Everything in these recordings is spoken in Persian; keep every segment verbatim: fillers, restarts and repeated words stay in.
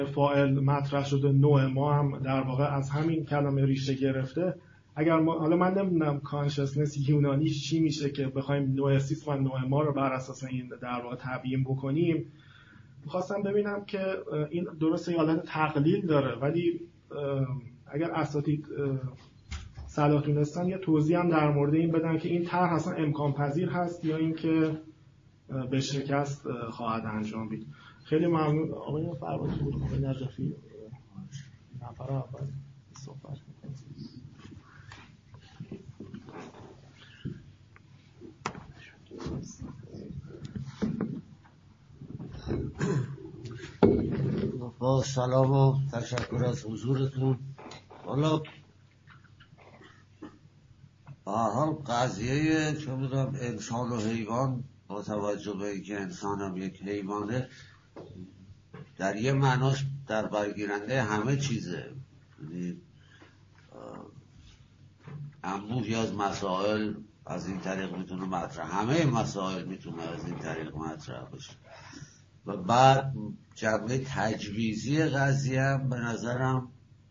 فاعل مطرح شده، نوع ما هم در واقع از همین کلمه ریشه گرفته. اگر ما، حالا من نمیدونم کانشسنس یونانیش چی میشه که بخوایم نوئسیس و نوع ما رو بر اساس این در واقع تبیین بکنیم. میخواستم ببینم که این درسته حالت تقلیل داره، ولی اگر اساتید صلاح دونستن یه توضیح هم در مورد این بدن که این طرح اصلا امکان پذیر هست یا اینکه به شکست خواهد انجام بید. خیلی ممنون. آقای فرمانده بود، آقای نجفی نفر اول صحبت با سلام و تشکر از حضورتون. حالا به هر حال قضیه چه بودم انسان و حیوان، با توجه به اینکه انسان هم یک حیوانه، در یه معناش در برگیرنده همه چیزه. یعنی انبوهی از مسائل از این طریق میتونه مطرح، همه مسائل میتونه از این طریق مطرح بشه. و بعد جنبه تجویزی قضیه هم به نظرم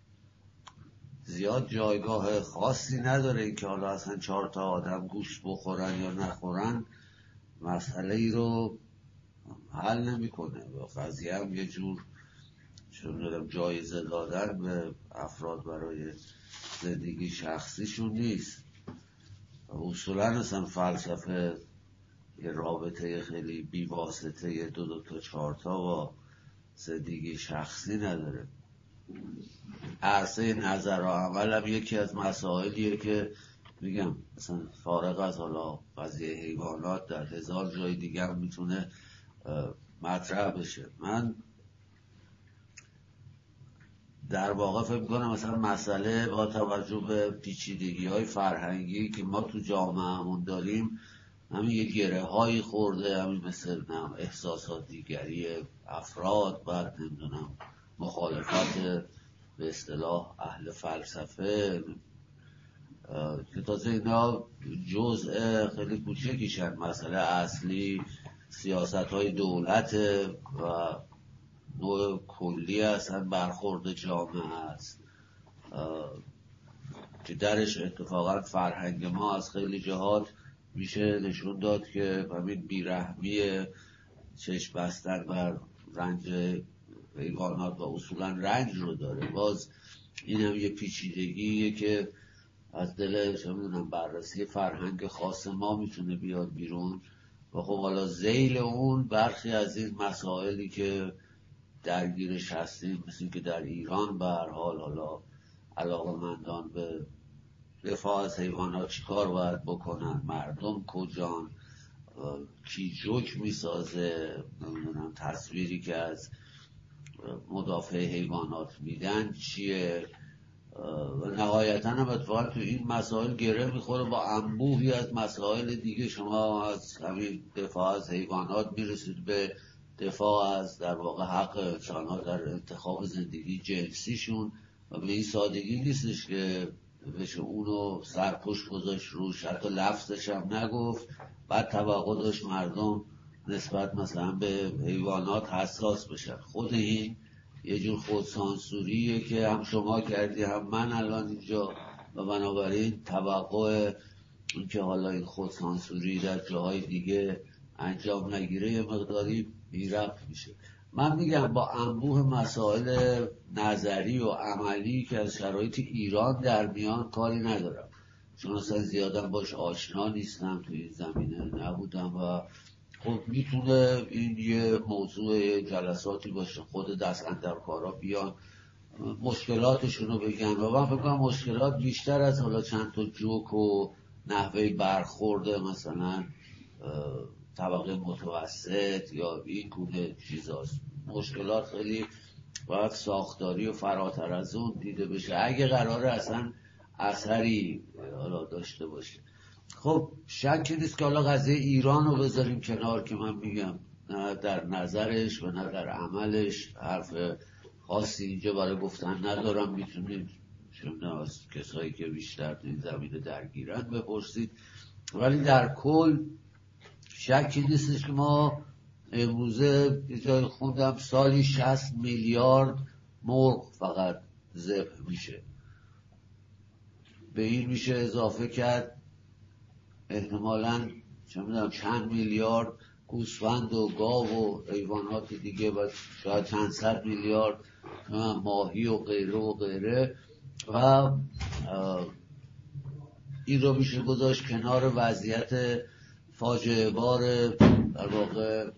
زیاد جایگاه خاصی نداره که حالا اصلا چهار تا آدم گوشت بخورن یا نخورن مسئله ای رو حل نمیکنه. و قضیه هم یه جور چون جایزه دادن به افراد برای زندگی شخصیشون نیست. اصولا اصلا فلسفه یه رابطه خیلی بیواسطه دو دو تا چهار تا با زندگی شخصی نداره. عرصه نظر و عمل هم یکی از مسائلیه که میگم مثلا فارغ از حالا قضیه حیوانات در هزار جای دیگه هم میتونه مطرح بشه. من در واقع فکر میکنم مثلا مسئله با توجه به پیچیدگی های فرهنگی که ما تو جامعهمون داریم، همین یه گره هایی خورده، همین مثل احساسات دیگری افراد، بعد نمیدونم مخالفت به اصطلاح اهل فلسفه که تازه اینا جزء خیلی کوچکیشن. مسئله اصلی سیاست های دولت و نوع کلی اصلا برخورد جامعه است که درش اتفاقا فرهنگ ما از خیلی جهات میشه نشون داد که همین بیرحمی چشم بستن بر رنج حیوانات و اصولا رنج رو داره. باز این هم یه پیچیدگیه که از دل چه میدونم بررسی فرهنگ خاص ما میتونه بیاد بیرون. و خب حالا ذیل اون برخی از این مسائلی که درگیرش هستیم، مثل که در ایران به هر حال حالا علاقه‌مندان به دفاع از حیوانات چیکار باید بکنن، مردم کجان، کی جوک میسازه، نمیدونم تصویری که از مدافع حیوانات میدن چیه، و نهایتا هم اتفاقا تو این مسائل گره میخوره با انبوهی از مسائل دیگه. شما از همین دفاع از حیوانات میرسید به دفاع از در واقع حق انسان‌ها در انتخاب زندگی جنسیشون و به این سادگی نیستش که بشه اونو سرپوش گذاشت روش، حتی لفظش هم نگفت. بعد توقع داشت مردم نسبت مثلا به حیوانات حساس بشن. خود این یه جور خودسانسوریه که هم شما کردی هم من الان اینجا، و بنابراین توقع این که حالا این خودسانسوری در جاهای دیگه انجام نگیره یه مقداری بی‌ربط میشه. من میگم با انبوه مسائل نظری و عملی که از شرایط ایران در میان کاری ندارم، چون اصلا زیادم باش آشنا نیستم، توی این زمینه نبودم و خب میتونه این یه موضوع جلساتی باشه، خود دست اندرکارا بیان مشکلاتشونو بگن و من فکر کنم مشکلات بیشتر از حالا چند تا جوک و نحوه برخورده مثلا طبقه متوسط یا این گونه چیزاست. مشکلات خیلی باید ساختاری و فراتر از اون دیده بشه اگه قراره اصلا اثری حالا داشته باشه. خب شکی نیست که حالا قضیه ایران رو بذاریم کنار که من میگم نه در نظرش و نه در عملش حرف خاصی اینجا برای گفتن ندارم. میتونید شما از کسایی که بیشتر این زمینه درگیرن بپرسید، ولی در کل شکی نیستش که ما امروزه یه جای خوندم سالی شصت میلیارد مرغ فقط ذبح میشه. به این میشه اضافه کرد احتمالاً چه میدونم چند میلیارد گوسفند و گاو و حیوانات دیگه و شاید چند صد میلیارد ماهی و غیره و غیره و این رو میشه گذاشت کنار وضعیت فاجعه بار در واقع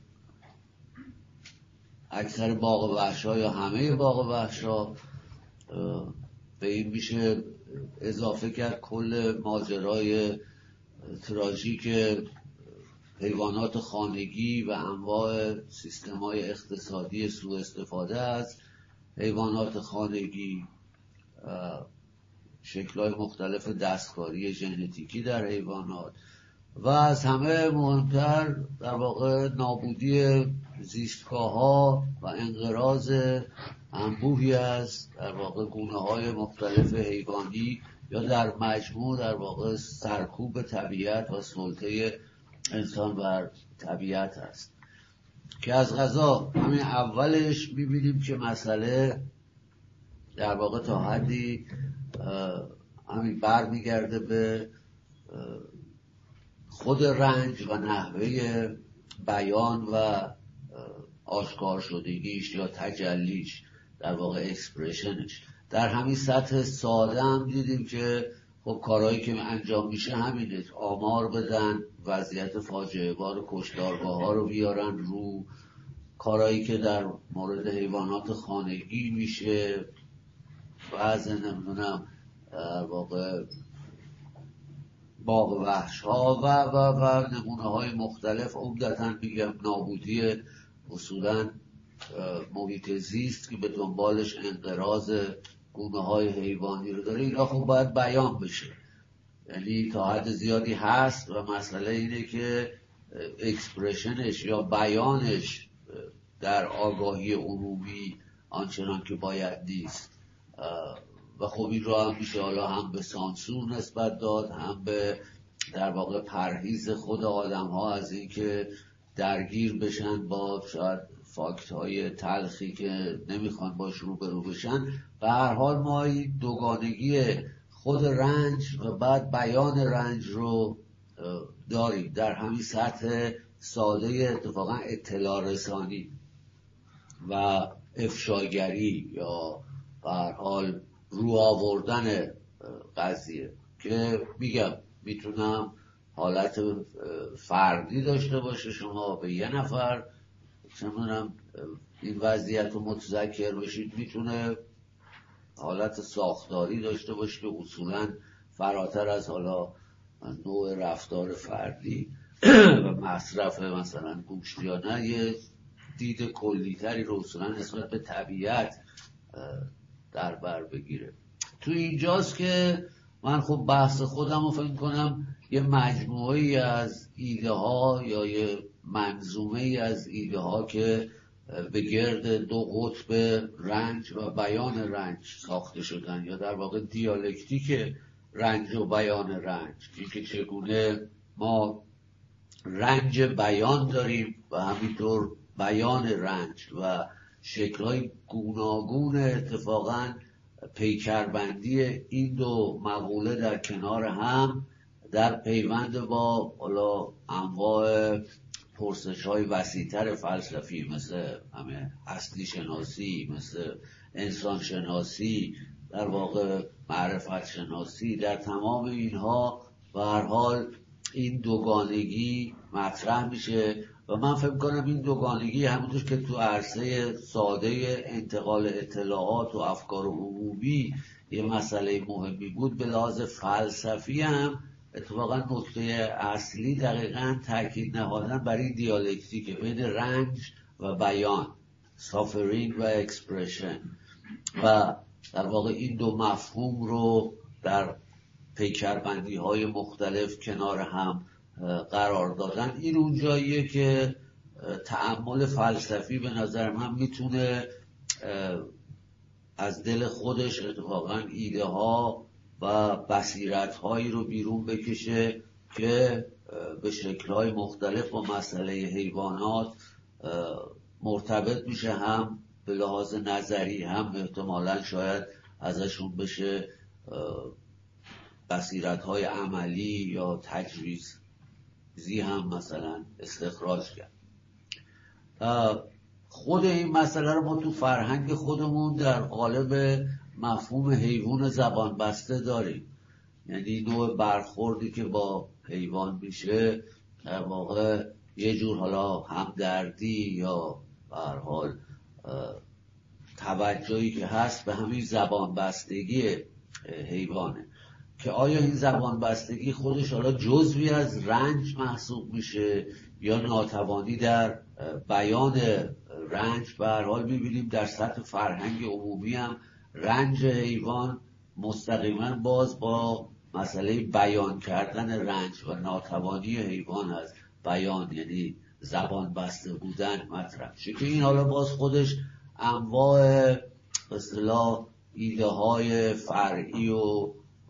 اکثر باغ وحشا یا همه باغ وحشا. به این میشه اضافه کرد کل ماجرای تراژیک حیوانات خانگی و انواع سیستم‌های اقتصادی سوء استفاده از حیوانات خانگی، شکل‌های مختلف دستکاری ژنتیکی در حیوانات و از همه مهمتر در واقع نابودی زیستگاه‌ها و انقراض انبوهی از در واقع گونه‌های مختلف حیوانی یا در مجموع در واقع سرکوب طبیعت و سلطه انسان بر طبیعت است که از قضا همین اولش می‌بینیم که مسئله در واقع تا حدی همین بر میگرده به خود رنج و نحوه بیان و آشکار شدگیش یا تجلیش، در واقع اکسپرشنش. در همین سطح ساده هم دیدیم که خب کارهایی که انجام میشه همینه، آمار بدن، وضعیت فاجعه بار کشتارگاه ها رو بیارن رو، کارهایی که در مورد حیوانات خانگی میشه، بعضی نمیدونم در واقع باغ وحش ها و و و نمونه های مختلف، عمدتاً میگم نابودی اصولاً محیط زیست که به دنبالش انقراض گونه های حیوانی رو داره. اینا خب باید بیان بشه، یعنی تا حد زیادی هست و مسئله اینه که اکسپرشنش یا بیانش در آگاهی عمومی آنچنان که باید نیست و خب این رو هم میشه حالا هم به سانسور نسبت داد، هم به در واقع پرهیز خود آدم ها از این که درگیر بشن با شاید فاکت های تلخی که نمیخوان باش روبرو بشن. به هر حال ما این دوگانگی خود رنج و بعد بیان رنج رو داریم در همین سطح ساده اتفاقا اطلاع رسانی و افشاگری یا به هر حال رو آوردن قضیه که میگم میتونم حالت فردی داشته باشه، شما به یه نفر چمونم این وضعیت رو متذکر بشید، میتونه حالت ساختاری داشته باشه که اصولا فراتر از حالا نوع رفتار فردی و مصرف مثلا گوشت یا نه یه دید کلیتری رو اصولا نسبت به طبیعت در بر بگیره. تو اینجاست که من خب بحث خودم رو فکر کنم یه مجموعه‌ای از ایده ها یا یه منظومه‌ای از ایده ها که به گرد دو قطب رنج و بیان رنج ساخته شدن یا در واقع دیالکتیک رنج و بیان رنج، اینکه چگونه ما رنج بیان داریم و همینطور بیان رنج و شکل‌های گوناگون اتفاقاً پیکربندی این دو مقوله در کنار هم در پیوند با حالا انواع پرسش‌های وسیع‌تر فلسفی مثل همه هستی شناسی، مثل انسان شناسی، در واقع معرفت شناسی، در تمام اینها به هر حال این دوگانگی مطرح میشه و من فکر کنم این دوگانگی همونطور که تو عرصه ساده انتقال اطلاعات و افکار عمومی یه مسئله مهمی بود، به لحاظ فلسفی هم اتفاقا نکته اصلی دقیقاً تاکید نهادن بر این دیالکتیک بین رنج و بیان، سافرینگ و اکسپرشن، و در واقع این دو مفهوم رو در پیکربندی های مختلف کنار هم قرار دادن. این اون جاییه که تأمل فلسفی به نظر من میتونه از دل خودش اتفاقا ایده ها و بصیرت هایی رو بیرون بکشه که به شکل های مختلف با مسئله حیوانات مرتبط میشه، هم به لحاظ نظری هم احتمالاً شاید ازشون بشه بصیرت‌های عملی یا تجویزی هم مثلا استخراج کرد. خود این مسئله رو ما تو فرهنگ خودمون در قالب مفهوم حیوان زبان بسته داریم، یعنی نوع برخوردی که با حیوان میشه در واقع یه جور حالا همدردی یا به هر حال توجهی که هست به همین زبان بستگی حیوانه، که آیا این زبان بستگی خودش حالا جزوی از رنج محسوب میشه یا ناتوانی در بیان رنج. به هر حال میبینیم در سطح فرهنگ عمومی هم رنج حیوان مستقیما باز با مسئله بیان کردن رنج و ناتوانی حیوان از بیان، یعنی زبان بسته بودن مطرح شد، که این حالا باز خودش انواع به اصطلاح ایده های فرعی و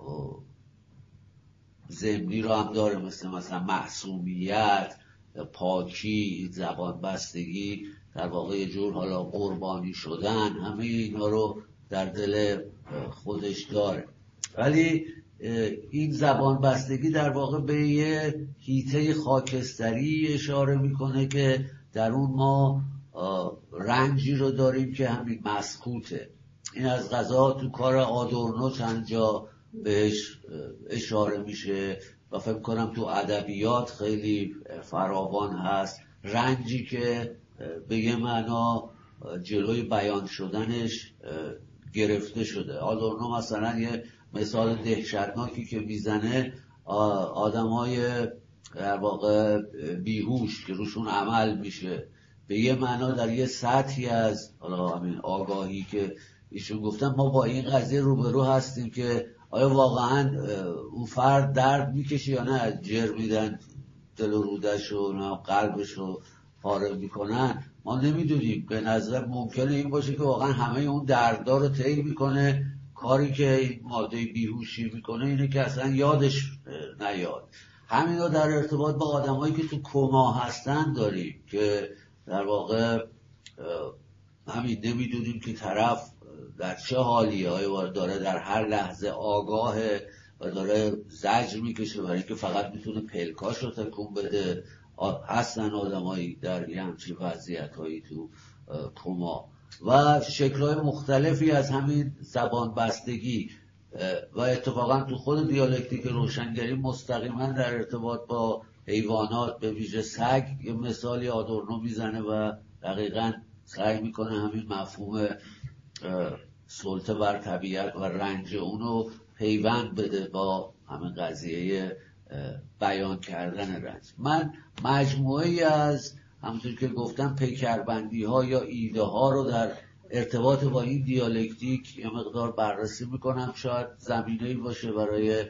ضمنی رو هم داره، مثل مثلا معصومیت، پاکی، زبان بستگی، در واقع یه جور حالا قربانی شدن، همه اینا رو در دل خودش داره. ولی این زبان بستگی در واقع به یه حیطه خاکستری اشاره میکنه که در اون ما رنجی رو داریم که همین مسکوته. این از قضا تو کار آدورنو چند جا بهش اشاره میشه و فکر کنم تو ادبیات خیلی فراوان هست، رنجی که به یه معنا جلوی بیان شدنش گرفته شده. آدورنو مثلا یه مثال دهشتناکی که میزنه، آدمای در واقع بیهوش که روشون عمل میشه، به یه معنا در یه سطحی از حالا همین آگاهی که ایشون گفتن ما با این قضیه روبرو هستیم که آیا واقعا اون فرد درد میکشه یا نه، جر میدن دل و رودش و قلبش رو پاره میکنن، ما نمیدونیم. به نظر ممکنه این باشه که واقعا همه اون دردها رو طی میکنه، کاری که این ماده بیهوشی میکنه اینه که اصلا یادش نیاد. همین رو در ارتباط با آدمایی که تو کما هستن داریم که در واقع همین نمیدونیم که طرف در چه حالیه، آیا داره در هر لحظه آگاهه و داره زجر میکشه برای اینکه فقط میتونه پلکاش رو تکون بده. هستن آدمایی در یه همچین وضعیت‌هایی تو کما و شکل‌های مختلفی از همین زبان بستگی و اتفاقا تو خود دیالکتیک روشنگری مستقیما در ارتباط با حیوانات به ویژه سگ یه مثالی آدورنو میزنه و دقیقاً سعی میکنه همین مفهوم سلطه بر طبیعت و رنج اونو پیوند بده با همین قضیه بیان کردن رنج. من مجموعی از همونطور که گفتم پیکربندی ها یا ایده ها رو در ارتباط با این دیالکتیک یه مقدار بررسی میکنم، شاید زمینه‌ای باشه برای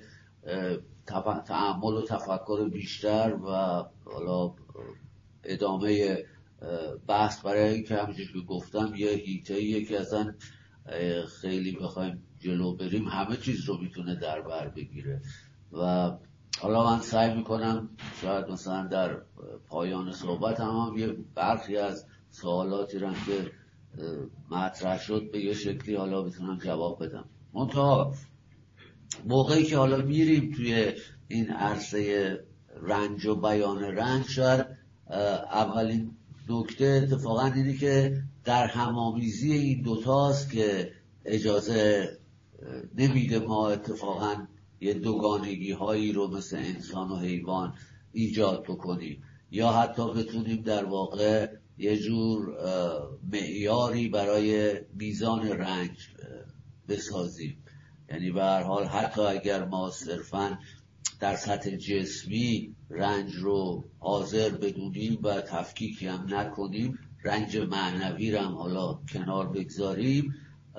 تأمل و تفکر بیشتر و حالا ادامه بحث، برای اینکه همونجور که گفتم یه حیطه‌ایه که اصلا خیلی بخوایم جلو بریم همه چیز رو میتونه در بر بگیره. و حالا من سعی میکنم شاید مثلا در پایان صحبت هم, هم یه برخی از سوالاتی رو که مطرح شد به یه شکلی حالا بتونم جواب بدم. منتها موقعی که حالا میریم توی این عرصه رنج و بیان رنج، شاید اولین نکته اتفاقا اینه که در همامیزی این دوتاست که اجازه نمیده ما اتفاقا یه دوگانگی هایی رو مثل انسان و حیوان ایجاد بکنیم یا حتی بتونیم در واقع یه جور معیاری برای میزان رنج بسازیم. یعنی به هر حال حتی اگر ما صرفاً در سطح جسمی رنج رو حاضر بدونیم و تفکیکی هم نکنیم، رنج معنوی رو هم حالا کنار بگذاریم،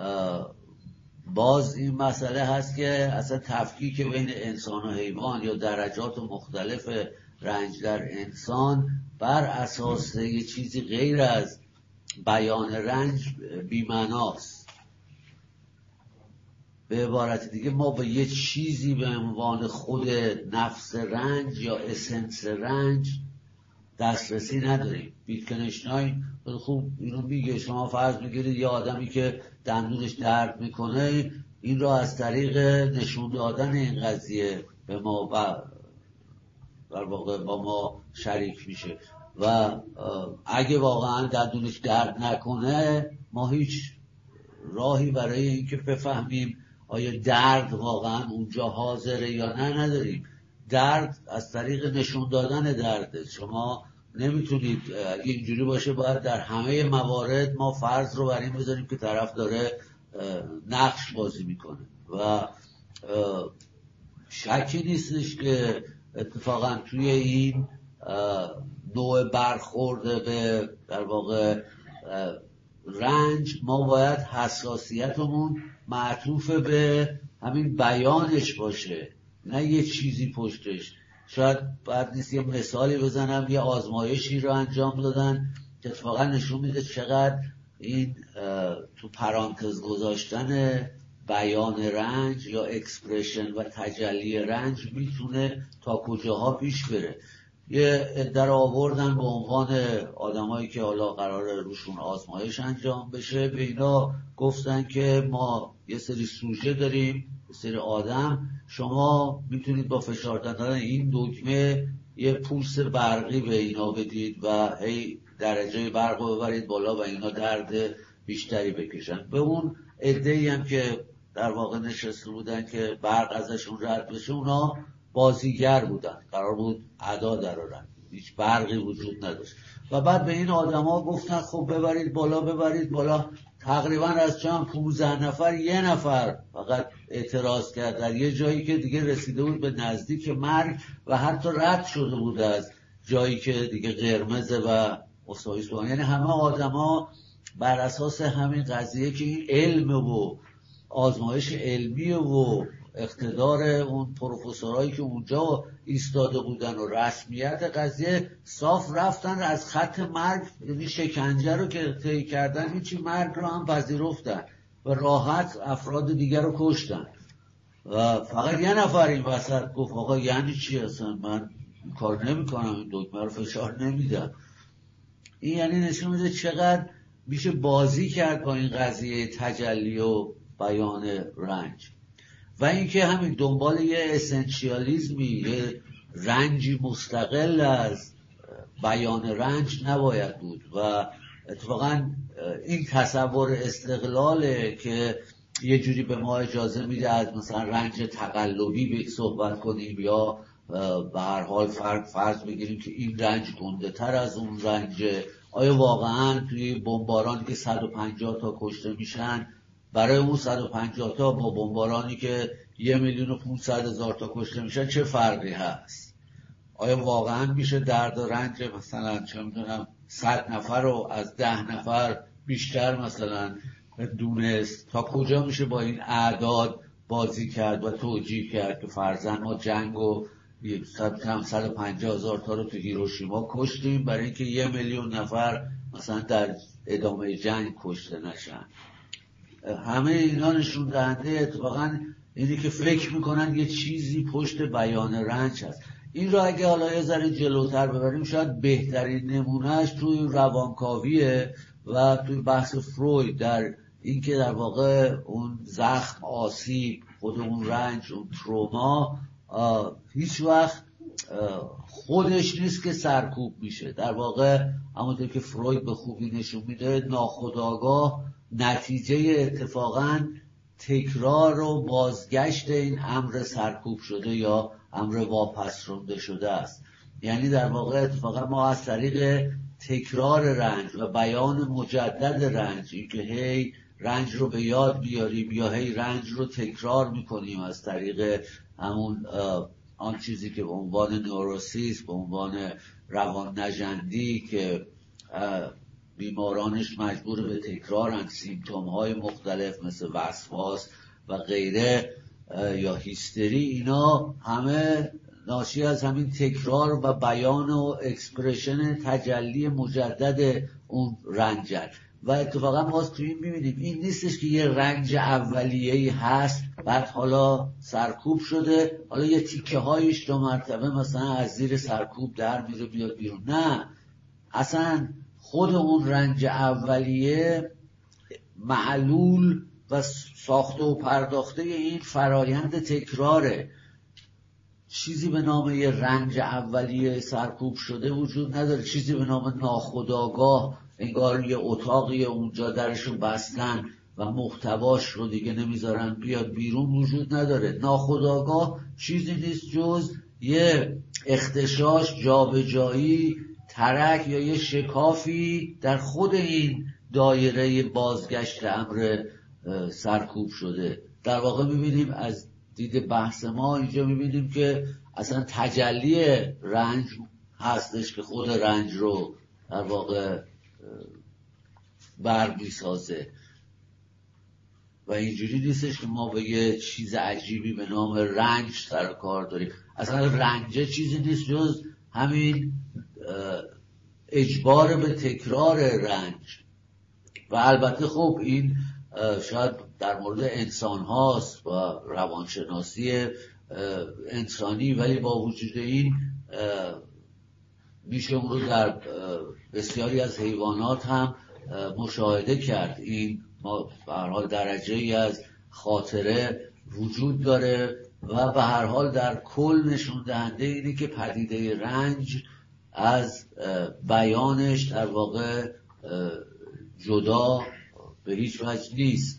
باز این مسئله هست که اصلا تفکیک بین انسان و حیوان یا درجات مختلف رنج در انسان بر اساس یه چیزی غیر از بیان رنج بی‌معناست. به عبارت دیگه ما به یه چیزی به عنوان خود نفس رنج یا اسنس رنج دسترسی نداریم. ویتکنشتاین خوب اینو میگه، شما فرض میگیرید یه آدمی که دندونش درد میکنه این را از طریق نشون دادن این قضیه به ما در واقع با ما شریک میشه و اگه واقعا دندونش درد نکنه ما هیچ راهی برای اینکه بفهمیم آیا درد واقعا اونجا حاضره یا نه نداریم. درد از طریق نشون دادن درده. شما نمیتونید اگه اینجوری باشه باید در همه موارد ما فرض رو بر این بذاریم که طرف داره نقش بازی میکنه و شکی نیستش که اتفاقا توی این نوع برخورده به در واقع رنج ما باید حساسیتمون معطوف به همین بیانش باشه، نه یه چیزی پشتش. شاید بعد نیست یه مثالی بزنم، یه آزمایشی رو انجام دادن که اتفاقا نشون میده چقدر این تو پرانتز گذاشتن بیان رنج یا اکسپرشن و تجلی رنج میتونه تا کجاها پیش بره. یه عده رو آوردن به عنوان آدمایی که حالا قراره روشون آزمایش انجام بشه، به اینا گفتن که ما یه سری سوژه داریم، یه سری آدم، شما میتونید با فشار دادن این دکمه یه پولس برقی به اینا بدید و هی درجه برق رو ببرید بالا و اینا درد بیشتری بکشن. به اون عده‌ای هم که در واقع نشسته بودن که برق ازشون رد بشه، اونا بازیگر بودن، قرار بود ادا درارن، هیچ برقی وجود نداشت. و بعد به این آدما گفتن خب ببرید بالا ببرید بالا. تقریبا از جمع پونزده نفر یه نفر فقط اعتراض کرد در یه جایی که دیگه رسیده بود به نزدیک مرگ و حتی رد شده بود از جایی که دیگه قرمزه و مساویس بود. یعنی همه آدما بر اساس همین قضیه که این علم و آزمایش علمی و اقتدار اون پروفسورایی که اونجا ایستاده بودن و رسمیت قضیه، صاف رفتن از خط مرگ، یعنی شکنجه رو که طی کردن هیچی، مرگ رو هم پذیرفتن و راحت افراد دیگر رو کشتن. و فقط یه نفر این وسط گفت آقا یعنی چی اصلا، من کار نمی کنم، این دکمه رو فشار نمیدم. این یعنی نشون میده چقدر میشه بازی کرد با این قضیه تجلی و بیان رنج. و اینکه همین دنبال یه اسنشیالیزمی، یه رنجی مستقل از بیان رنج نباید بود و اتفاقا این تصور استقلاله که یه جوری به ما اجازه میده از مثلا رنج تقلبی صحبت کنیم یا به هر حال فرض فرض بگیریم که این رنج گنده تر از اون رنجه. آیا واقعا توی بمبارانی که صد و پنجاه تا کشته میشن، برای اون صد و پنجاه تا با بمبارانی که یه میلیون و پونصد هزار تا کشته میشن چه فرقی هست؟ آیا واقعا میشه درد و رنج مثلا چه میدونم صد نفر رو از ده نفر بیشتر مثلا دونست؟ تا کجا میشه با این اعداد بازی کرد و توجیه کرد که فرضاً ما جنگ و صد و پنجاه هزار تا رو تو هیروشیما کشتیم برای اینکه یه میلیون نفر مثلا در ادامه جنگ کشته نشن؟ همه اینا نشون دهنده اتفاقا اینی که فکر میکنن یه چیزی پشت بیان رنج هست. این رو اگه حالا یه ذره جلوتر ببریم، شاید بهترین نمونهش توی روانکاویه و توی بحث فروید، در اینکه در واقع اون زخم، آسیب، خود اون رنج، اون تروما هیچ وقت خودش نیست که سرکوب میشه. در واقع همونطور که فروید به خوبی نشون میده، ناخودآگاه نتیجه اتفاقاً تکرار و بازگشت این امر سرکوب شده یا امر واپس رونده شده است. یعنی در واقع اتفاقا ما از طریق تکرار رنج و بیان مجدد رنج، این که هی رنج رو به یاد بیاریم یا هی رنج رو تکرار میکنیم از طریق همون آن چیزی که به عنوان نوروسیس، به عنوان روان نژندی که بیمارانش مجبور به تکرارن، سیمتوم های مختلف مثل وسواس و غیره یا هیستری، اینا همه ناشی از همین تکرار و بیان و اکسپرشن تجلی مجدد اون رنجن. و اتفاقا ما تو این میبینیم این نیستش که یه رنج اولیه‌ای هست بعد حالا سرکوب شده، حالا یه تیکه هایش دو مرتبه مثلا از زیر سرکوب در میره بیاد بیرون. نه، اصلا خود اون رنج اولیه معلول و ساخته و پرداخته این فرایند تکراره. چیزی به نام یه رنج اولیه سرکوب شده وجود نداره، چیزی به نام ناخودآگاه انگار یه اتاقی اونجا درشو بستن و محتواش رو دیگه نمیذارن بیاد بیرون وجود نداره. ناخودآگاه چیزی نیست جز یه اختشاش، جابجایی، ترک یا یه شکافی در خود این دایره بازگشت امر سرکوب شده. در واقع میبینیم از دید بحث ما اینجا میبینیم که اصلا تجلی رنج هستش که خود رنج رو در واقع بر میسازه و اینجوری نیستش که ما به یه چیز عجیبی به نام رنج سر کار داریم. اصلا رنج چیزی نیست جز همین اجبار به تکرار رنج. و البته خب این شاید در مورد انسان هاست و روانشناسی انسانی، ولی با وجود این میشه اون رو در بسیاری از حیوانات هم مشاهده کرد. این ما به هر حال درجه ای از خاطره وجود داره و به هر حال در کل نشون دهنده اینه که پدیده رنج از بیانش در واقع جدا به هیچ وجه نیست.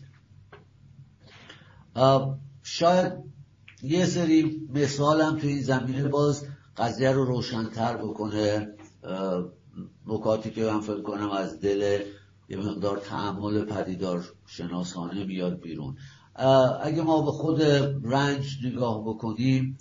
شاید یه سری مثال هم تو این زمینه باز قضیه رو روشن‌تر بکنه، نکاتی که من فکر کنم از دل یه مقدار تأمل پدیدار شناسانه بیاد بیرون. اگه ما به خود رنج نگاه بکنیم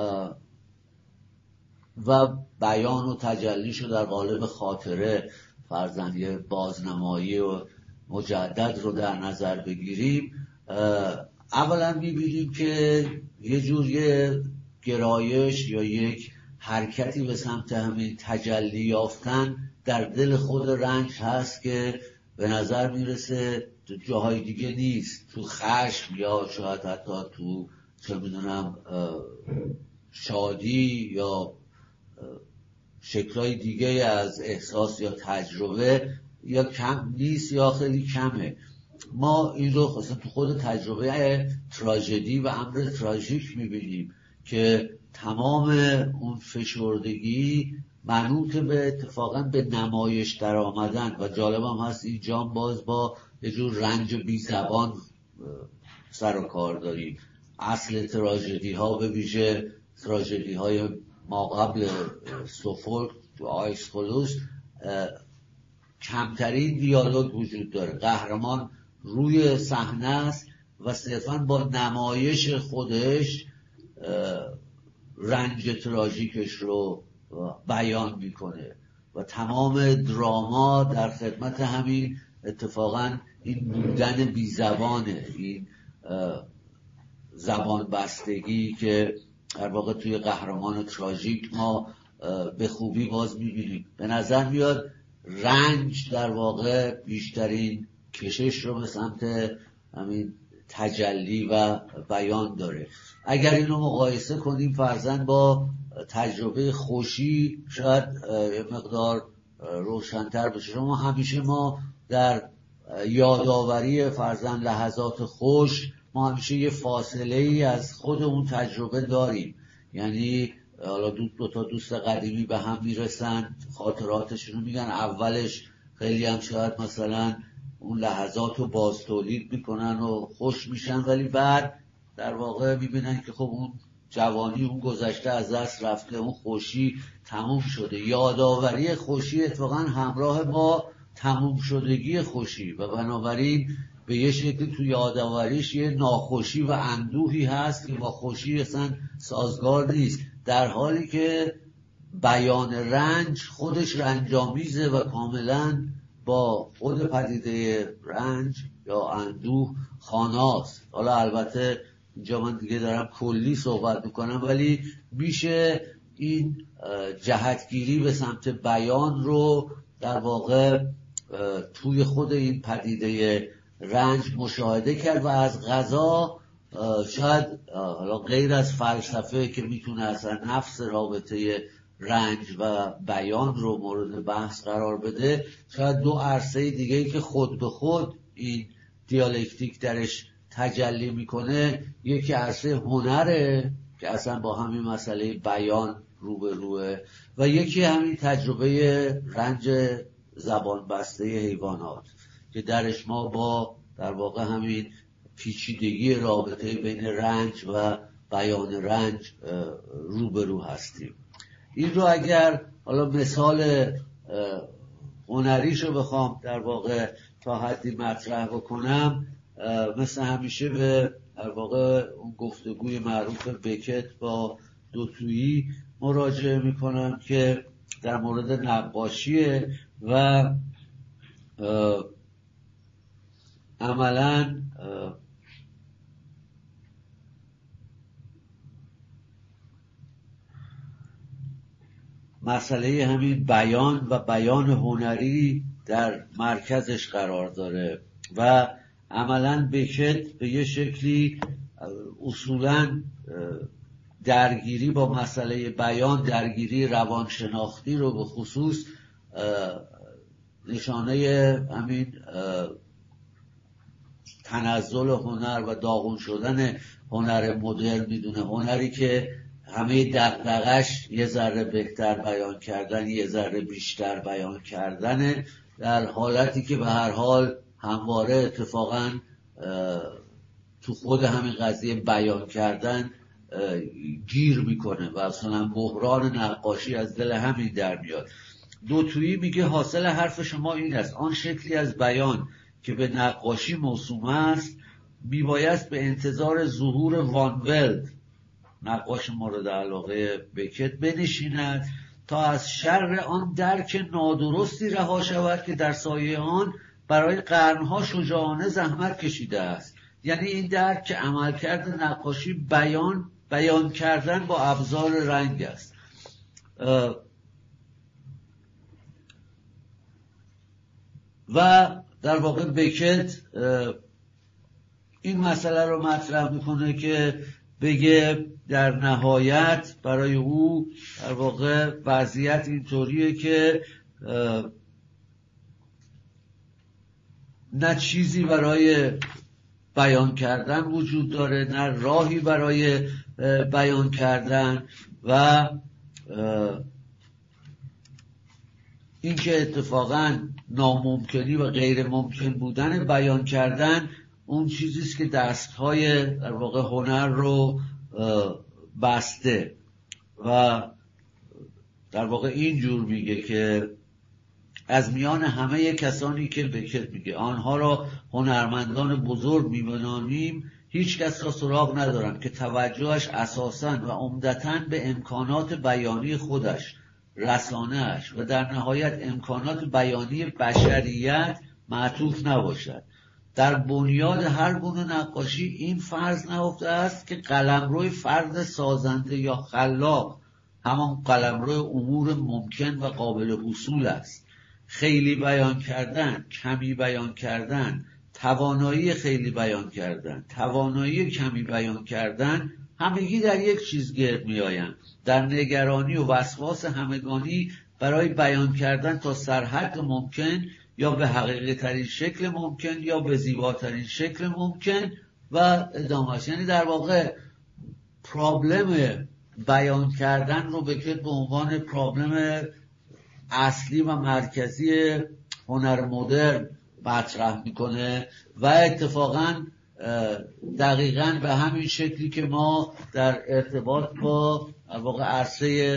و بیان و تجلیشو در قالب خاطره فرضاً یه بازنمایی و مجدد رو در نظر بگیریم، اولا میبینیم که یه جور یه گرایش یا یک حرکتی به سمت همین تجلی یافتن در دل خود رنج هست که به نظر میرسه تو جاهای دیگه نیست، تو خشم یا شاید حتی تو چه میدونم شادی یا شکل‌های دیگه از احساس یا تجربه یا کم نیست یا خیلی کمه. ما این رو خاصه تو خود تجربه تراژدی و امر تراژیک میبینیم که تمام اون فشردگی منوط به اتفاقا به نمایش در آمدن و جالبم هست این جام باز با یه جور رنج بی زبان سر و کار داریم. اصل تراژدی ها به ویژه تراژدی های ما قبل سوفوکل و آیسخولوس کمترین دیالوگ وجود داره. قهرمان روی صحنه است و صرفا با نمایش خودش رنج تراژیکش رو بیان میکنه و تمام دراما در خدمت همین اتفاقا این بودن بی زبانه، این زبان بستگی که در واقع توی قهرمان تراژیک ما به خوبی باز میبینیم. به نظر میاد رنج در واقع بیشترین کشش رو به سمت همین تجلی و بیان داره. اگر اینو مقایسه کنیم فرضاً با تجربه خوشی شاید یه مقدار روشن‌تر بشه. شما همیشه ما در یادآوری فرضاً لحظات خوش ما همیشه یه فاصله ای از خود اون تجربه داریم، یعنی حالا دو, دو تا دوست قدیمی به هم میرسن، خاطراتشون رو میگن، اولش خیلی هم شاید مثلا اون لحظات رو باز تولید میکنن و خوش میشن، ولی بعد در واقع میبینن که خب اون جوانی، اون گذشته از دست رفته، اون خوشی تموم شده. یادآوری خوشی اتفاقا همراه با تموم شدگی خوشی و بنابراین به یه شکلی تو یادآوریش یه ناخوشی و اندوهی هست که با خوشی اصلا سازگار نیست، در حالی که بیان رنج خودش رنجامیزه و کاملا با خود پدیده رنج یا اندوه خاناست. حالا البته اینجا من دیگه دارم کلی صحبت میکنم، ولی میشه این جهتگیری به سمت بیان رو در واقع توی خود این پدیده رنج مشاهده کرد و از قضا شاید حالا غیر از فلسفه که میتونه اصلا نفس رابطه رنج و بیان رو مورد بحث قرار بده، شاید دو عرصه دیگه‌ای که خود به خود این دیالکتیک درش تجلی میکنه، یکی عرصه هنره که اصلا با همین مسئله بیان رو به روه و یکی همین تجربه رنج زبان بسته حیوانات که درش ما با در واقع همین پیچیدگی رابطه بین رنج و بیان رنج رو به رو هستیم. این رو اگر حالا مثال هنریشو بخوام در واقع تا حدی مطرح بکنم، مثل همیشه به در واقع اون گفتگوی معروف بکت با دوتویی مراجعه میکنم که در مورد نقاشیه و عملاً مسئله همین بیان و بیان هنری در مرکزش قرار داره و عملاً بکت به یه شکلی اصولاً درگیری با مسئله بیان، درگیری روانشناختی رو به خصوص نشانه همین تنزل هنر و داغون شدن هنر مدرن میدونه، هنری که همه دغدغش یه ذره بهتر بیان کردن، یه ذره بیشتر بیان کردنه، در حالتی که به هر حال همواره اتفاقاً تو خود همین قضیه بیان کردن گیر میکنه و اصلا بحران نقاشی از دل همین در میاد. دوتویی میگه حاصل حرف شما این است: آن شکلی از بیان که به نقاشی موسوم است میبایست به انتظار ظهور وان ولد، نقاش مورد علاقه بکت، بنشیند تا از شر آن درک نادرستی رها شود که در سایه آن برای قرنها شجاعانه زحمت کشیده است. یعنی این درک که عملکرد نقاشی بیان بیان کردن با ابزار رنگ است. و در واقع بکت این مسئله رو مطرح میکنه که بگه در نهایت برای او در واقع وضعیت اینطوریه که نه چیزی برای بیان کردن وجود داره، نه راهی برای بیان کردن و این که اتفاقاً ناممکنی و غیر ممکن بودن بیان کردن اون چیزیست که دستهای در واقع هنر رو بسته و در واقع اینجور میگه که از میان همه کسانی که بکت میگه آنها را هنرمندان بزرگ می‌دانیم، هیچ کس را سراغ ندارم که توجهش اساساً و عمدتاً به امکانات بیانی خودش، رسانه‌اش و در نهایت امکانات بیانی بشریت معطوف نباشد. در بنیاد هر گونه نقاشی این فرض نهفته است که قلمروی فرد سازنده یا خلاق همان قلمرو امور ممکن و قابل حصول است. خیلی بیان کردن، کمی بیان کردن، توانایی خیلی بیان کردن، توانایی کمی بیان کردن همگی در یک چیز گرد می آیند: در نگرانی و وسواس همگانی برای بیان کردن تا سرحد ممکن، یا به حقیقی ترین شکل ممکن، یا به زیباترین شکل ممکن و ادامهش. یعنی در واقع پرابلم بیان کردن رو بکت به عنوان پرابلم اصلی و مرکزی هنر مدرن مطرح میکنه و اتفاقاً دقیقاً به همین شکلی که ما در ارتباط با در واقع عرصه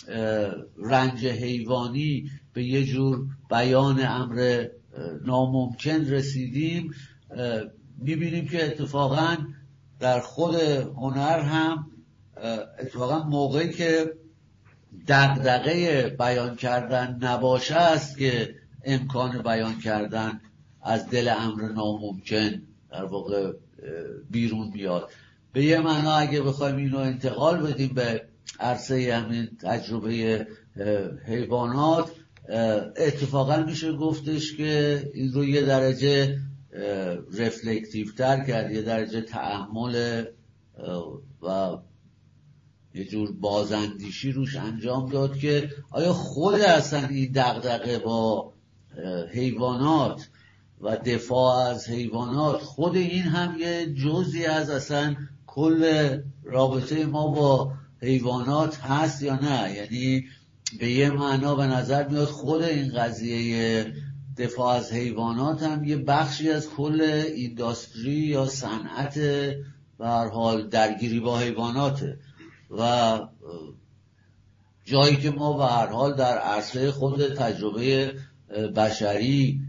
رنج حیوانی به یه جور بیان امر ناممکن رسیدیم، میبینیم که اتفاقاً در خود هنر هم اتفاقاً موقعی که دغدغه بیان کردن نباشه است که امکان بیان کردن از دل امر ناممکن در واقع بیرون بیاد. به یه معنا اگه بخوایم اینو انتقال بدیم به عرصه همین تجربه حیوانات، اتفاقا میشه گفتش که این رو یه درجه رفلکتیو تر کرد، یه درجه تأمل و یه جور بازاندیشی روش انجام داد که آیا خود اصلا این دغدغه با حیوانات و دفاع از حیوانات، خود این هم یه جزئی از اصلا کل رابطه ما با حیوانات هست یا نه؟ یعنی به یه معنا به نظر میاد خود این قضیه دفاع از حیوانات هم یه بخشی از کل اینداستری یا صنعت به هر حال درگیری با حیواناته و جایی که ما به هر حال در عرصه خود تجربه بشری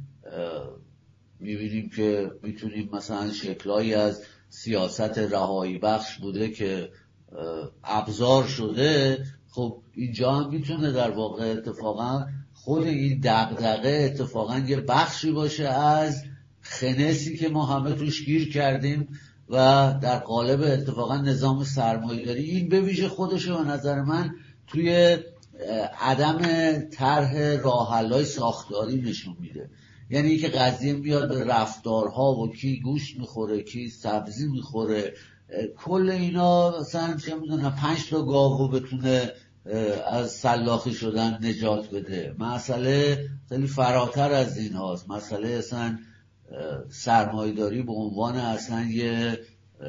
میبینیم که میتونیم مثلا شکلایی از سیاست رهایی بخش بوده که ابزار شده. خب اینجا هم میتونه در واقع اتفاقا خود این دغدغه اتفاقا یه بخشی باشه از خنسی که ما همه توش گیر کردیم و در قالب اتفاقا نظام سرمایه‌داری این به ویژه خودشه به نظر من توی عدم طرح راه‌حل‌های ساختاری نشون میده. یعنی که قضیه میاد به رفتارها و کی گوشت میخوره کی سبزی میخوره، کل اینا مثلا چه میدونم پنج تا گاوو بتونه از سلاخی شدن نجات بده. مسئله خیلی فراتر از این هاست. مسئله اصلا سرمایه‌داری به عنوان اصلا یه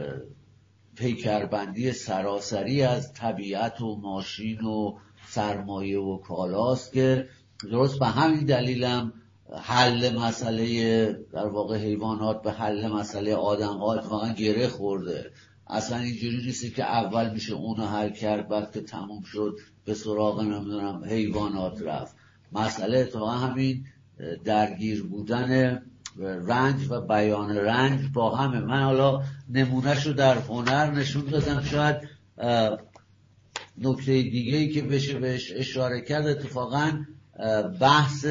پیکربندی سراسری از طبیعت و ماشین و سرمایه و کالاست که درست به همین دلیلم حل مسئله در واقع حیوانات به حل مسئله آدم ها اتفاقا گره خورده. اصلا اینجوری نیست که اول میشه اونو حل کرد بعد که تموم شد به سراغ نمیدونم حیوانات رفت. مسئله اتفاقا همین درگیر بودن رنج و بیان رنج با همه. من حالا نمونهشو در هنر نشون دادم. شاید نکته دیگه ای که بشه بهش اشاره کرد اتفاقا بحث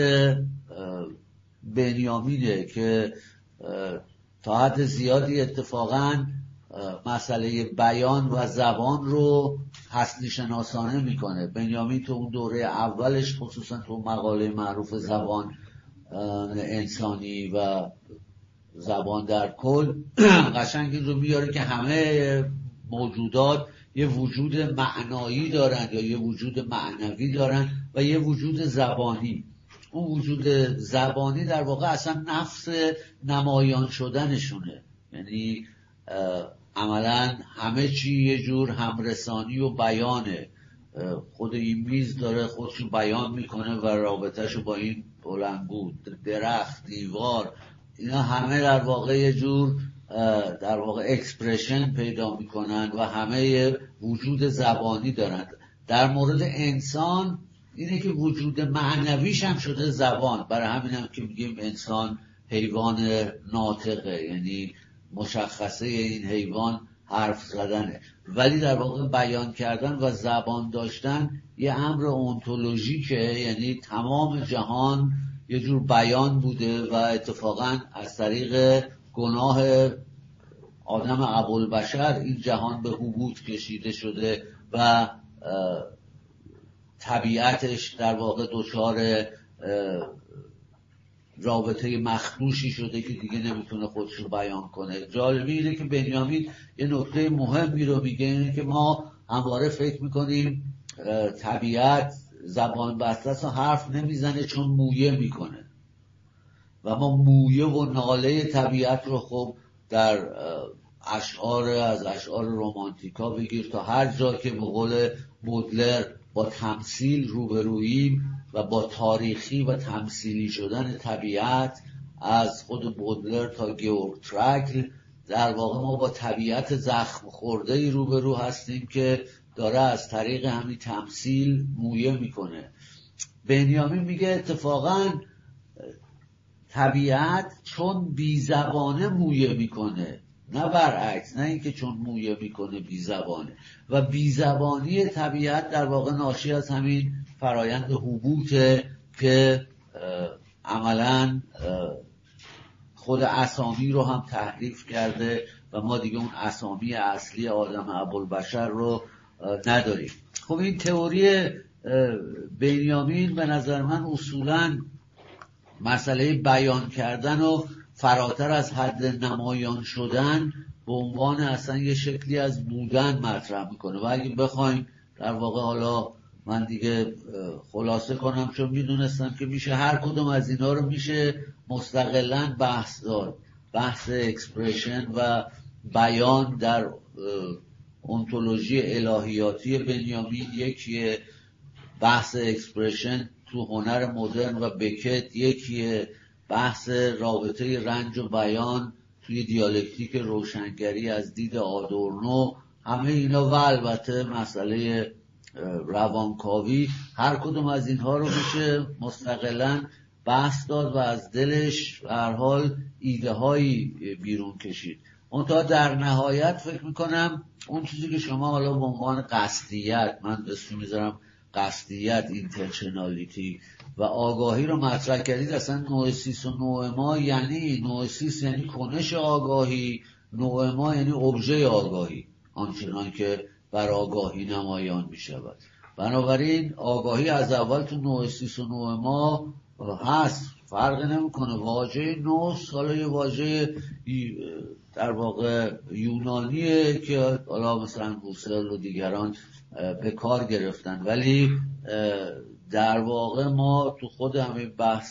بنیامینه که تا حد زیادی اتفاقا مسئله بیان و زبان رو هستی شناسانه میکنه. بنیامین تو اون دوره اولش خصوصا تو مقاله معروف زبان انسانی و زبان در کل قشنگ این رو میاره که همه موجودات یه وجود معنایی دارن یا یه وجود معنوی دارن و یه وجود زبانی. اون وجود زبانی در واقع اصلا نفس نمایان شدنشونه. یعنی عملا همه چی یه جور همرسانی و بیانه. خود این میز داره خودشو بیان میکنه و رابطهشو با این بلندگو، درخت، دیوار، اینا همه در واقع یه جور در واقع اکسپرشن پیدا میکنن و همه وجود زبانی دارن. در مورد انسان اینه که وجود معنویش هم شده زبان. برای همین هم که میگیم انسان حیوان ناطقه، یعنی مشخصه این حیوان حرف زدنه، ولی در واقع بیان کردن و زبان داشتن یه امر اونتولوژیکه. یعنی تمام جهان یه جور بیان بوده و اتفاقا از طریق گناه آدم ابوالبشر این جهان به هبوط کشیده شده و طبیعتش در واقع دچار رابطه مخدوشی شده که دیگه نمیتونه خودش رو بیان کنه. جالبی اینه که بنیامین یه نکته مهمی رو میگه، اینه که ما همواره فکر میکنیم طبیعت زبان بسته است و حرف نمیزنه چون مویه میکنه و ما مویه و ناله طبیعت رو خب در اشعار از اشعار رمانتیکا بگیر تا هر جا که به قول بودلر با تمثیل روبروییم و با تاریخی و تمثیلی شدن طبیعت، از خود بودلر تا گیورگ تراکل، در واقع ما با طبیعت زخم خورده ای روبرو هستیم که داره از طریق همین تمثیل مویه میکنه. بنیامین میگه اتفاقا طبیعت چون بی زبانه مویه میکنه، نه برعکس، نه اینکه چون مویه میکنه بی زبانه. و بی زبانی طبیعت در واقع ناشی از همین فرایند حبوطه که عملاً خود اسامی رو هم تحریف کرده و ما دیگه اون اسامی اصلی آدم ابوالبشر رو نداریم. خب این تئوری بنیامین به نظر من اصولاً مسئله بیان کردن و فراتر از حد نمایان شدن به عنوان اصلا یه شکلی از بودن مطرح میکنه. و اگه بخوایم در واقع حالا من دیگه خلاصه کنم، چون میدونستم که میشه هر کدوم از اینا رو میشه مستقلاً بحث داد. بحث اکسپرشن و بیان در انتولوژی الهیاتی بنیامین یکیه، بحث اکسپرشن تو هنر مدرن و بکت یکیه، بحث رابطه رنج و بیان توی دیالکتیک روشنگری از دید آدورنو، همه اینا و البته مسئله روانکاوی، هر کدوم از اینها رو میشه مستقلاً بحث داد و از دلش به هر حال ایده هایی بیرون کشید. منتها در نهایت فکر میکنم اون چیزی که شما حالا به عنوان قصدیت، من اسم میذارم قصدیت، اینتنشنالیتی و آگاهی رو مطرح کردید، اصلا نوئسیس و نوع ما یعنی نوئسیس یعنی کنش آگاهی، نوع ما یعنی ابژه آگاهی، آنچنان که بر آگاهی نمایان میشود. بنابراین آگاهی از اول تو نوئسیس و نوع ما هست، فرق نمیکنه. واژه نوس حالا یه واژه در واقع یونانیه که حالا مثلا هوسل و دیگران به کار گرفتن، ولی در واقع ما تو خود همین بحث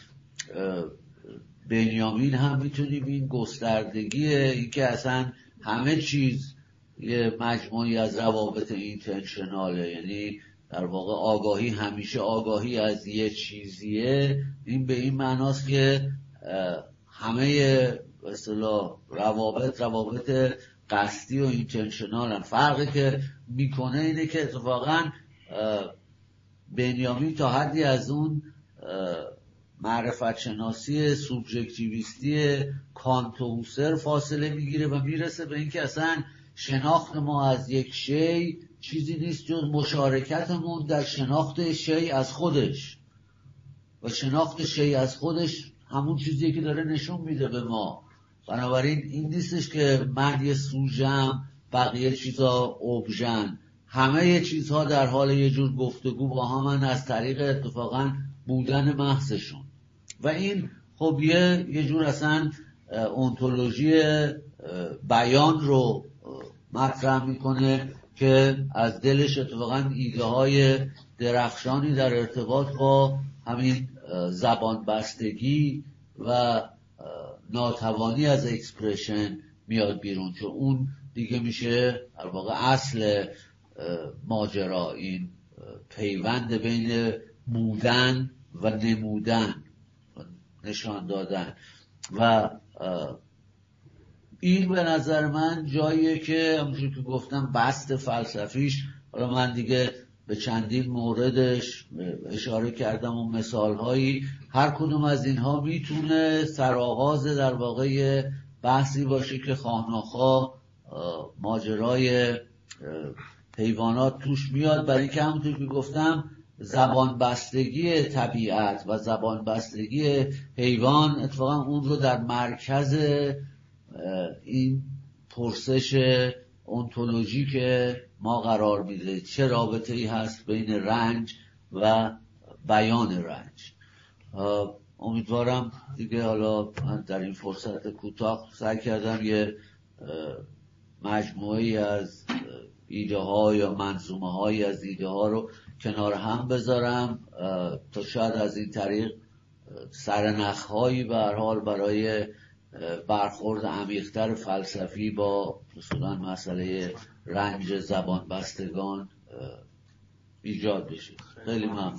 بنیامین هم میتونیم این گستردگی، این که اصلا همه چیز یه مجموعی از روابط اینتنشناله، یعنی در واقع آگاهی همیشه آگاهی از یه چیزیه، این به این معناست که همه به اصطلاح روابط روابط قصدی و اینتنشنال هم. فرقی که میکنه اینه که اتفاقا بنیامین تا حدی از اون معرفت شناسی سوبژکتیویستی کانت و هوسر فاصله میگیره و میرسه به اینکه اصلا شناخت ما از یک شی چیزی نیست جز مشارکتمون در شناخت شی از خودش، و شناخت شی از خودش همون چیزیه که داره نشون میده به ما. بنابراین این نیستش که من یه سوژم بقیه چیزا ابژن، همه چیزها در حال یه جور گفتگو با همن از طریق اتفاقا بودن محضشون. و این خب یه یه جور اصلا انتولوژی بیان رو مطرح میکنه که از دلش اتفاقا ایده های درخشانی در ارتباط با همین زبان بستگی و ناتوانی از اکسپرشن میاد بیرون، چون اون دیگه میشه در واقع اصل ماجرا، این پیوند بین بودن و نمودن، نشان دادن. و این به نظر من جاییه که همونجور که گفتم بست فلسفیش، حالا من دیگه به چندین موردش اشاره کردم و مثالهایی، هر کدوم از اینها میتونه سرآغاز در واقع بحثی باشه که خواه نخواه ماجرای حیوانات توش میاد، برای که همونطور که گفتم زبان بستگی طبیعت و زبان بستگی حیوان اتفاقا اون رو در مرکز این پرسش انتولوژی که ما قرار میده. چه رابطه ای هست بین رنج و بیان رنج؟ امیدوارم دیگه حالا من در این فرصت کوتاه سعی کردم یه مجموعی از ایده ها یا منظومه های از ایده ها رو کنار هم بذارم تا شاید از این طریق سرنخ هایی به هر حال برای برخورد عمیق‌تر فلسفی با مثلا مسئله رنج زبان بستگان ایجاد بشه. خیلی ممنون.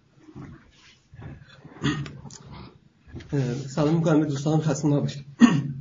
سلام میکنم به دوستان، خسته نباشید.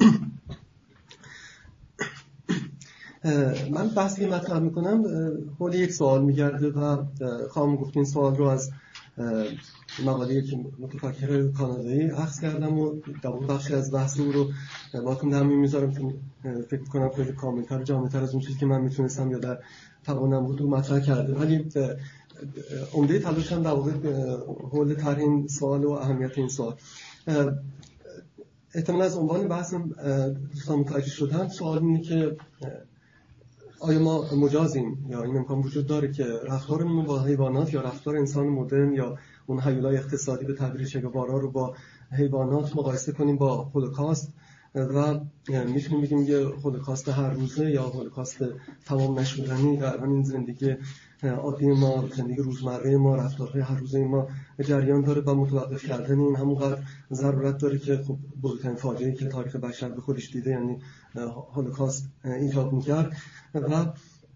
من بحثی که مطرح میکنم حول یک سوال میگرده و خواهم گفت این سوال رو از مقاله که متفکر کانادایی اخذ کردم و در بخشی از بحث او رو باهاتون در میون میذارم چون فکر میکنم خیلی کاملتر و جامع‌تر از اون چیزی که من میتونستم یا در توانم بود رو مطرح کرده. ولی عمده تلاشم در واقع حول طرح این سوال و اهمیت این سوال. احتمالاً از عنوان بحث دوستان متوجه شدن، سوال اینه که آیا ما مجازیم یا این امکان وجود داره که رفتارمون با حیوانات یا رفتار انسان مدرن یا اون هیولای اقتصادی به تعبیر چه گوارا رو با حیوانات مقایسه کنیم با هولوکاست و میتونیم بگیم یه هولوکاست هر روزه یا هولوکاست تمام نشدنی در همین زندگی عادی ما، زندگی روزمره ما، رفتارهای هر روزه ما جریان داره و متوقف کردن این همونقدر ضرورت داره که خب بزرگترین فاجعه‌ای که تاریخ بشر به خودش دیده یعنی هولوکاست ایجاد می‌کرد. و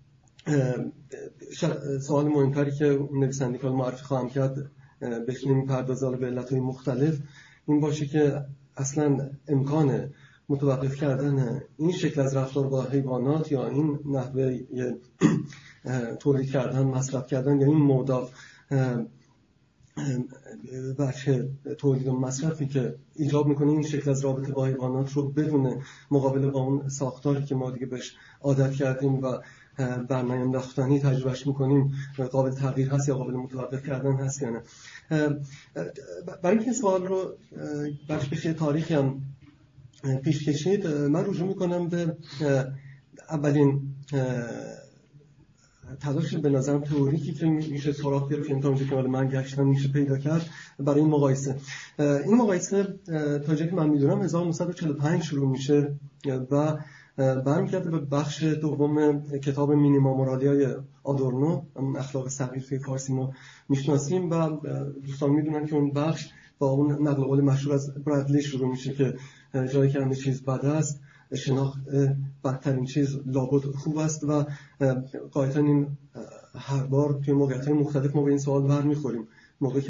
سوال مهمتری که نویسنده که معرفی خواهم کرد بهش نمی‌پردازه به علت‌های مختلف این باشه که اصلاً امکان متوقف کردن این شکل از رفتار با حیوانات یا این نحوه تولید کردن، مصرف کردن یا این موداف بچه تولید و مصرفی که ایجاب میکنه این شکل از رابطه با حیوانات رو بدون مقابله با اون ساختاری که ما دیگه بهش عادت کردیم و برنینداختنی تجربهش میکنیم قابل تغییر هست یا قابل متوقف کردن هست یا نه. برای اینکه سوال رو بخش بشه تاریخی هم پیش کشید، من رجوع میکنم به اولین تلاش به نظرم تئوریکی که میشه سراغ گرفت، این تا اونجا که من گشتم میشه پیدا کرد برای این مقایسه. این مقایسه تا جایی که من میدونم هزار و نهصد و چهل و پنج شروع میشه و برمیگرده به بخش دوم کتاب مینیما مورالیای آدورنو، اخلاق صغیر توی فارسی ما میشناسیم و دوستان میدونن که اون بخش با اون نقل قول مشهور از برادلی شروع میشه که جایی که همه چیز بد است شناخت بدترین چیز لابد خوب است و قاعدتا این هر بار توی موقعیت‌های مختلف ما به این سوال برمیخوریم. موقعی